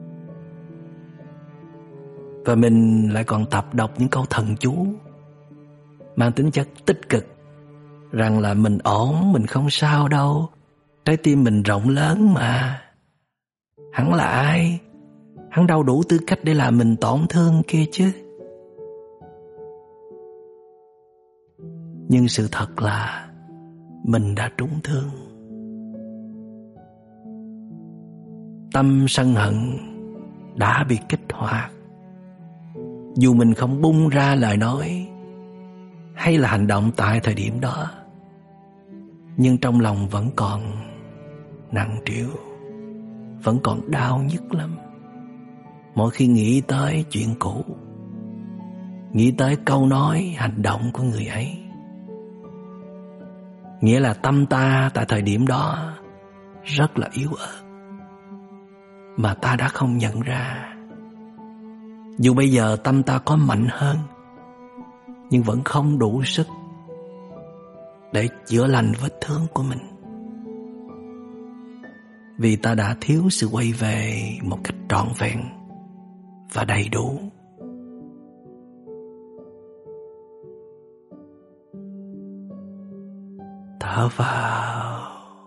Và mình lại còn tập đọc những câu thần chú mang tính chất tích cực, rằng là mình ổn, mình không sao đâu, trái tim mình rộng lớn mà. Hắn là ai? Hắn đâu đủ tư cách để làm mình tổn thương kia chứ. Nhưng sự thật là mình đã trúng thương. Tâm sân hận đã bị kích hoạt. Dù mình không bung ra lời nói hay là hành động tại thời điểm đó, nhưng trong lòng vẫn còn nặng trĩu, vẫn còn đau nhức lắm. Mỗi khi nghĩ tới chuyện cũ, nghĩ tới câu nói, hành động của người ấy, nghĩa là tâm ta tại thời điểm đó rất là yếu ớt, mà ta đã không nhận ra. Dù bây giờ tâm ta có mạnh hơn, nhưng vẫn không đủ sức để chữa lành vết thương của mình, vì ta đã thiếu sự quay về một cách trọn vẹn và đầy đủ. Thở vào,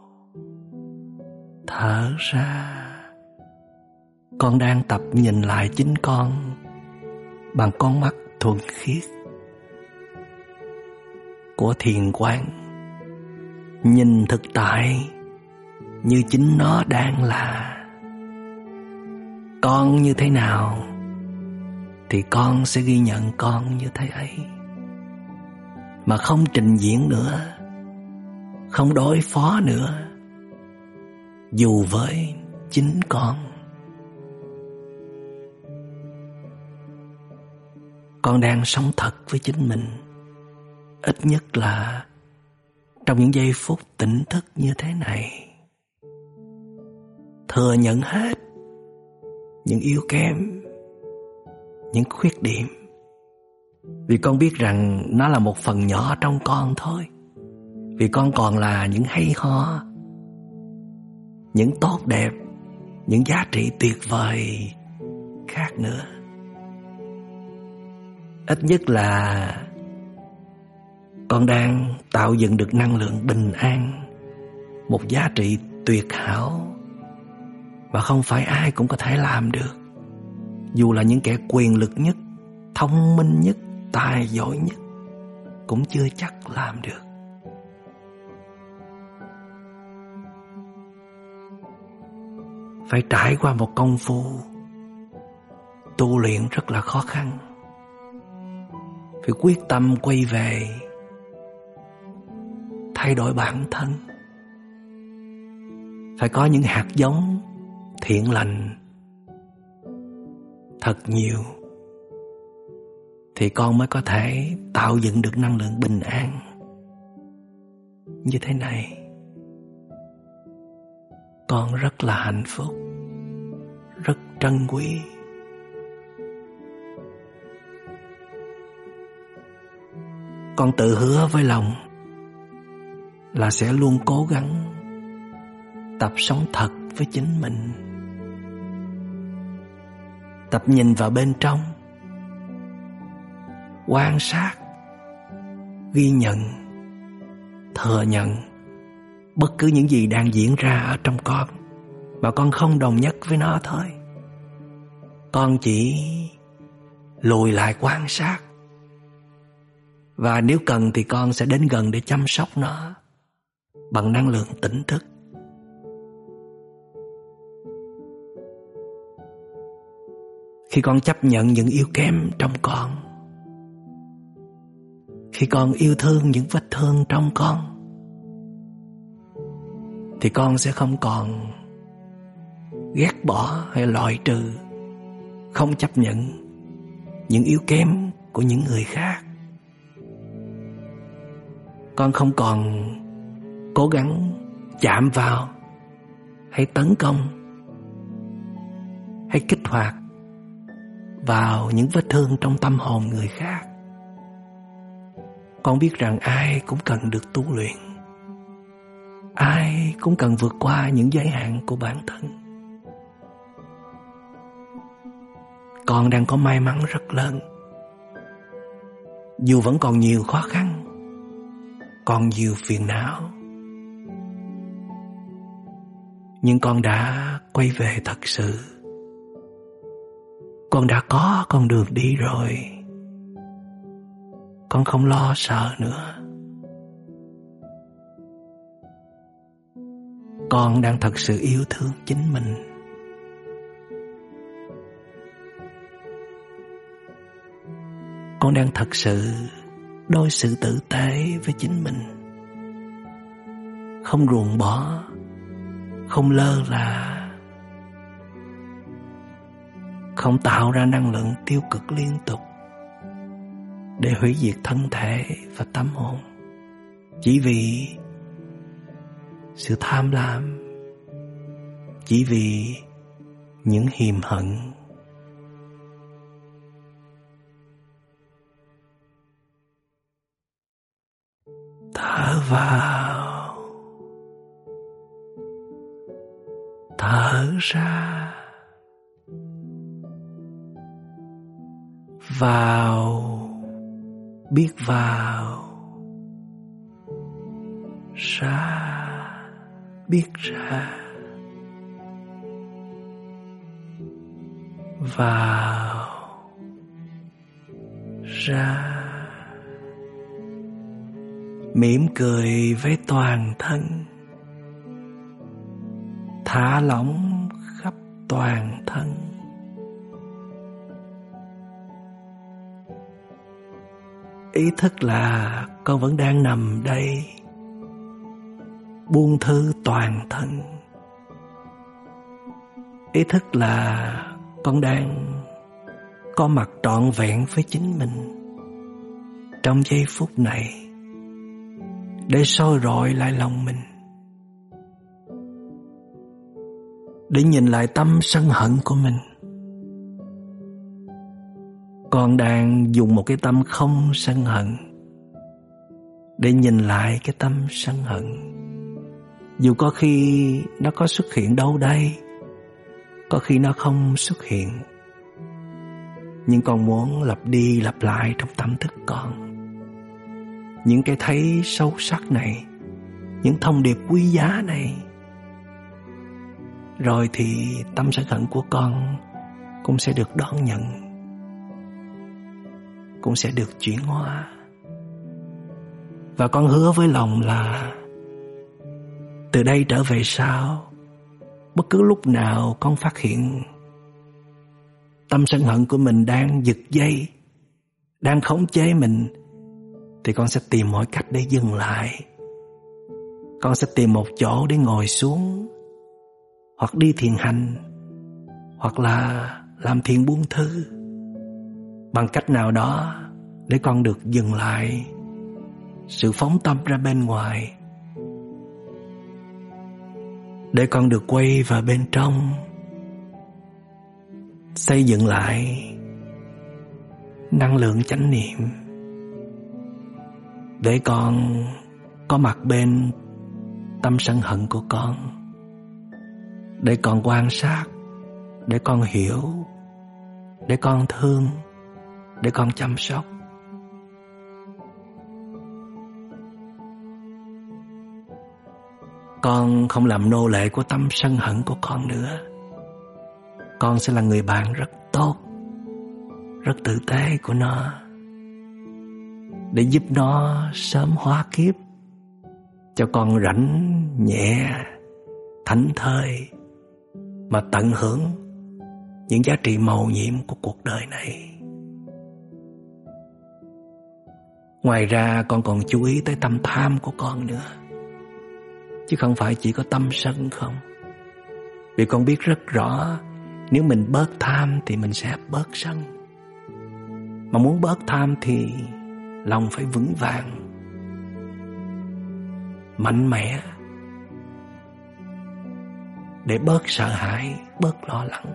thở ra. Con đang tập nhìn lại chính con bằng con mắt thuần khiết của thiền quán, nhìn thực tại như chính nó đang là. Con như thế nào thì con sẽ ghi nhận con như thế ấy, mà không trình diễn nữa, không đối phó nữa, dù với chính con. Con đang sống thật với chính mình, ít nhất là trong trong những giây phút tỉnh thức như thế này. Thừa nhận hết những yếu kém, những khuyết điểm, vì con biết rằng nó là một phần nhỏ trong con thôi. Vì con còn là những hay ho, những tốt đẹp, những giá trị tuyệt vời khác nữa. Ít nhất là con đang tạo dựng được năng lượng bình an, một giá trị tuyệt hảo mà không phải ai cũng có thể làm được. Dù là những kẻ quyền lực nhất, thông minh nhất, tài giỏi nhất cũng chưa chắc làm được. Phải trải qua một công phu tu luyện rất là khó khăn. Phải quyết tâm quay về, thay đổi bản thân. Phải có những hạt giống thiện lành thật nhiều thì con mới có thể tạo dựng được năng lượng bình an như thế này. Con rất là hạnh phúc, rất trân quý. Con tự hứa với lòng là sẽ luôn cố gắng tập sống thật với chính mình, tập nhìn vào bên trong, quan sát, ghi nhận, thừa nhận bất cứ những gì đang diễn ra ở trong con, mà con không đồng nhất với nó thôi. Con chỉ lùi lại quan sát, và nếu cần thì con sẽ đến gần để chăm sóc nó bằng năng lượng tỉnh thức. Khi con chấp nhận những yếu kém trong con, khi con yêu thương những vết thương trong con, thì con sẽ không còn ghét bỏ hay loại trừ, không chấp nhận những yếu kém của những người khác. Con không còn cố gắng chạm vào hay tấn công hay kích hoạt vào những vết thương trong tâm hồn người khác. Con biết rằng ai cũng cần được tu luyện, ai cũng cần vượt qua những giới hạn của bản thân. Con đang có may mắn rất lớn. Dù vẫn còn nhiều khó khăn, còn nhiều phiền não, nhưng con đã quay về thật sự. Con đã có con đường đi rồi. Con không lo sợ nữa. Con đang thật sự yêu thương chính mình. Con đang thật sự đối xử tử tế với chính mình, không ruồng bỏ, không lơ là, không tạo ra năng lượng tiêu cực liên tục để hủy diệt thân thể và tâm hồn, chỉ vì sự tham lam, chỉ vì những hiềm hận. Thở vào, thở ra. Vào, biết vào. Ra, biết ra. Vào, ra. Mỉm cười với toàn thân, thả lỏng khắp toàn thân. Ý thức là con vẫn đang nằm đây, buông thư toàn thân. Ý thức là con đang có mặt trọn vẹn với chính mình trong giây phút này, để soi rọi lại lòng mình, để nhìn lại tâm sân hận của mình. Con đang dùng một cái tâm không sân hận để nhìn lại cái tâm sân hận. Dù có khi nó có xuất hiện đâu đây, có khi nó không xuất hiện, nhưng con muốn lặp đi lặp lại trong tâm thức con những cái thấy sâu sắc này, những thông điệp quý giá này. Rồi thì tâm sân hận của con cũng sẽ được đón nhận, cũng sẽ được chuyển hóa. Và con hứa với lòng là từ đây trở về sau, bất cứ lúc nào con phát hiện tâm sân hận của mình đang giật dây, đang khống chế mình, thì con sẽ tìm mọi cách để dừng lại. Con sẽ tìm một chỗ để ngồi xuống, hoặc đi thiền hành, hoặc là làm thiền buông thư. Bằng cách nào đó để con được dừng lại sự phóng tâm ra bên ngoài, để con được quay vào bên trong, xây dựng lại năng lượng chánh niệm, để con có mặt bên tâm sân hận của con, để con quan sát, để con hiểu, để con thương, để con chăm sóc. Con không làm nô lệ của tâm sân hận của con nữa. Con sẽ là người bạn rất tốt, rất tử tế của nó, để giúp nó sớm hóa kiếp, cho con rảnh nhẹ, thảnh thơi mà tận hưởng những giá trị mầu nhiệm của cuộc đời này. Ngoài ra con còn chú ý tới tâm tham của con nữa, chứ không phải chỉ có tâm sân không. Vì con biết rất rõ, nếu mình bớt tham thì mình sẽ bớt sân. Mà muốn bớt tham thì lòng phải vững vàng, mạnh mẽ, để bớt sợ hãi, bớt lo lắng.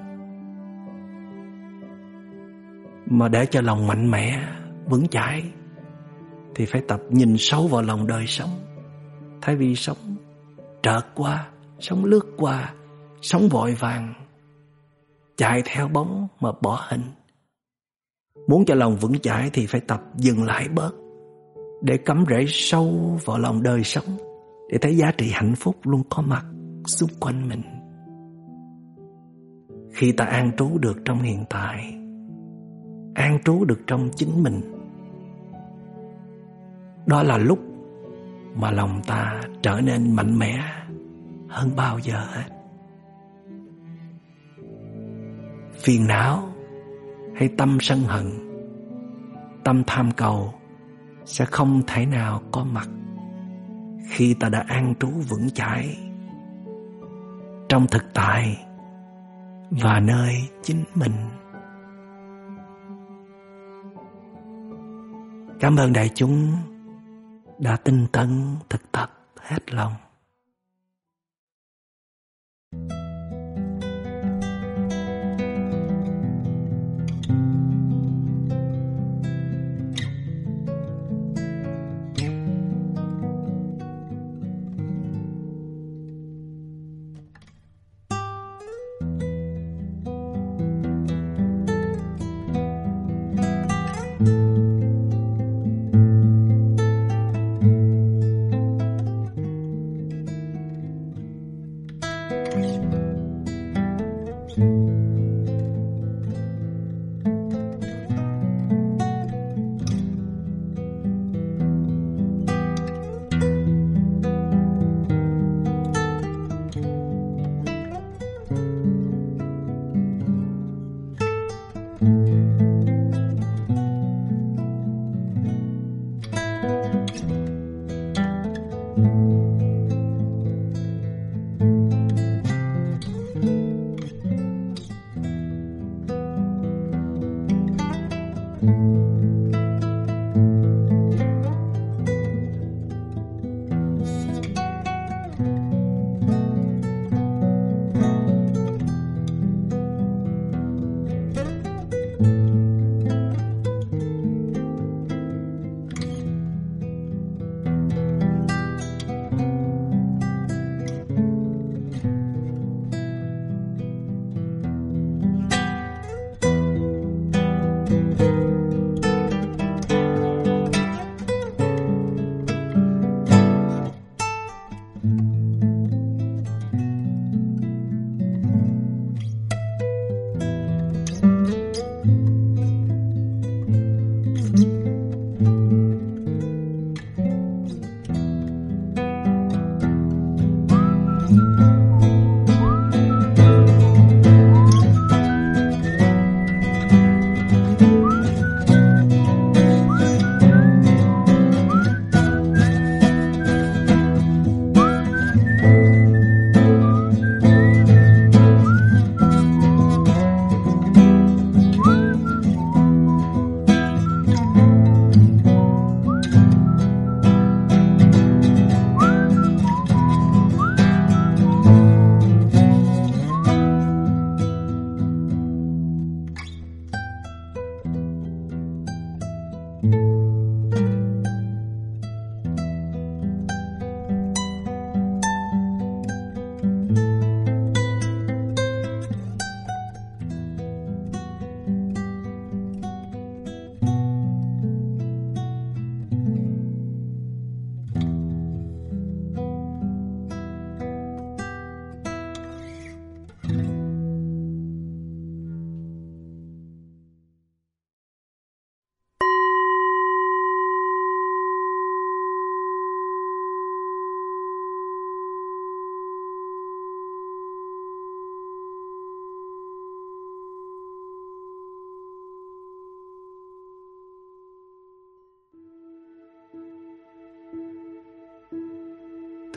Mà để cho lòng mạnh mẽ, vững chãi thì phải tập nhìn sâu vào lòng đời sống. Thay vì sống trợt qua, sống lướt qua, sống vội vàng, chạy theo bóng mà bỏ hình. Muốn cho lòng vững chãi thì phải tập dừng lại bớt, để cắm rễ sâu vào lòng đời sống, để thấy giá trị hạnh phúc luôn có mặt xung quanh mình. Khi ta an trú được trong hiện tại, an trú được trong chính mình, đó là lúc mà lòng ta trở nên mạnh mẽ hơn bao giờ hết. Phiền não hay tâm sân hận, tâm tham cầu sẽ không thể nào có mặt khi ta đã an trú vững chãi trong thực tại và nơi chính mình. Cảm ơn đại chúng đã tinh tấn thực tập hết lòng.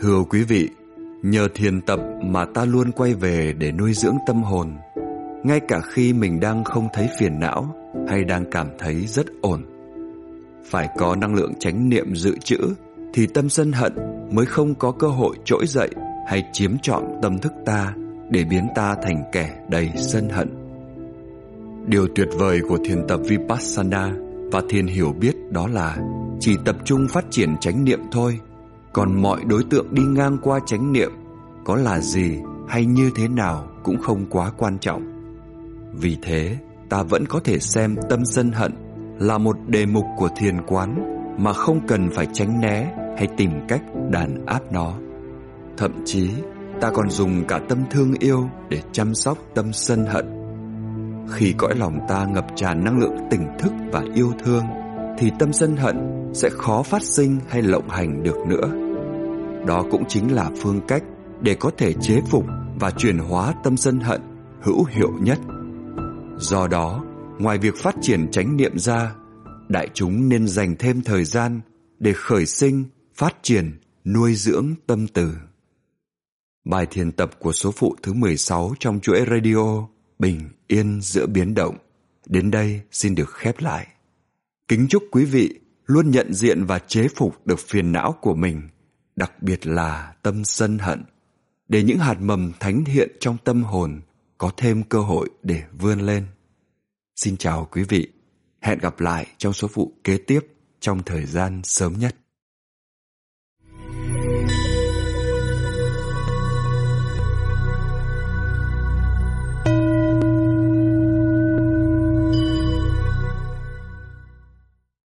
Thưa quý vị, nhờ thiền tập mà ta luôn quay về để nuôi dưỡng tâm hồn, ngay cả khi mình đang không thấy phiền não hay đang cảm thấy rất ổn. Phải có năng lượng chánh niệm dự trữ thì tâm sân hận mới không có cơ hội trỗi dậy hay chiếm trọn tâm thức ta để biến ta thành kẻ đầy sân hận. Điều tuyệt vời của thiền tập Vipassana và thiền hiểu biết đó là chỉ tập trung phát triển chánh niệm thôi, còn mọi đối tượng đi ngang qua chánh niệm, có là gì hay như thế nào cũng không quá quan trọng. Vì thế, ta vẫn có thể xem tâm sân hận là một đề mục của thiền quán mà không cần phải tránh né hay tìm cách đàn áp nó. Thậm chí, ta còn dùng cả tâm thương yêu để chăm sóc tâm sân hận. Khi cõi lòng ta ngập tràn năng lượng tỉnh thức và yêu thương, thì tâm sân hận sẽ khó phát sinh hay lộng hành được nữa. Đó cũng chính là phương cách để có thể chế phục và chuyển hóa tâm sân hận hữu hiệu nhất. Do đó, ngoài việc phát triển chánh niệm ra, đại chúng nên dành thêm thời gian để khởi sinh, phát triển, nuôi dưỡng tâm từ. Bài thiền tập của số phụ thứ mười sáu trong chuỗi radio Bình Yên Giữa Biến Động đến đây xin được khép lại. Kính chúc quý vị luôn nhận diện và chế phục được phiền não của mình, đặc biệt là tâm sân hận, để những hạt mầm thánh thiện trong tâm hồn có thêm cơ hội để vươn lên. Xin chào quý vị, hẹn gặp lại trong số phụ kế tiếp trong thời gian sớm nhất.